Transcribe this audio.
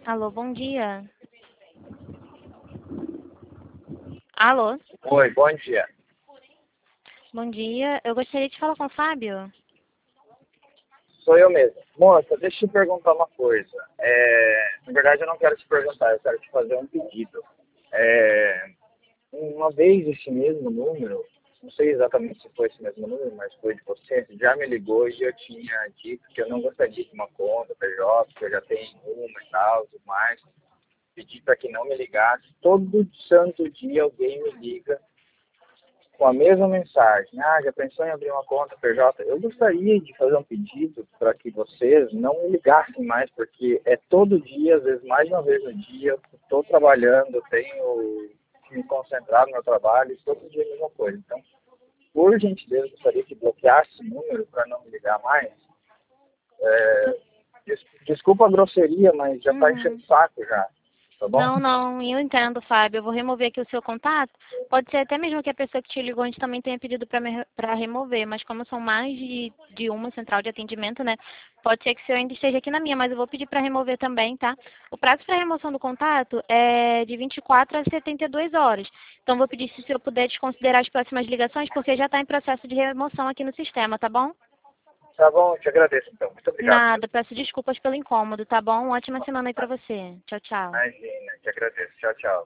Alô, bom dia. Alô, Oi, bom dia. bom dia. Eu gostaria de falar com o Fábio. Sou eu mesmo. Moça, deixa eu te perguntar uma coisa. Na verdade, eu não quero te perguntar, eu quero te fazer um pedido. É, uma vez esse mesmo número, não sei exatamente se foi esse mesmo número, mas foi de você, já me ligou e eu tinha dito que eu não gostaria de uma conta PJ, que eu já tenho uma e tal, tudo mais. Pedi para que não me ligasse. Todo santo dia alguém me liga com a mesma mensagem. Ah, já pensou em abrir uma conta PJ? Eu gostaria de fazer um pedido para que vocês não me ligassem mais, porque é todo dia, às vezes mais de uma vez no dia, eu estou trabalhando, tenho que me concentrar no meu trabalho, e todo dia é a mesma coisa. Então, por gentileza, eu gostaria que bloqueasse o número para não me ligar mais. Desculpa a grosseria, mas já está enchendo Uhum. o saco já, tá bom? Não, não, eu entendo, Fábio. Eu vou remover aqui o seu contato. Pode ser até mesmo que a pessoa que te ligou antes também tenha pedido para remover, mas como são mais de uma central de atendimento, né? Pode ser que o seu ainda esteja aqui na minha, mas eu vou pedir para remover também, tá? O prazo para remoção do contato é de 24 a 72 horas. Então, vou pedir se o senhor puder desconsiderar as próximas ligações, porque já está em processo de remoção aqui no sistema, tá bom? Tá bom, eu te agradeço então. Muito obrigado Nada, mesmo. peço desculpas pelo incômodo, tá bom? Ótima semana aí pra você. Tchau, tchau. Imagina, te agradeço. Tchau, tchau.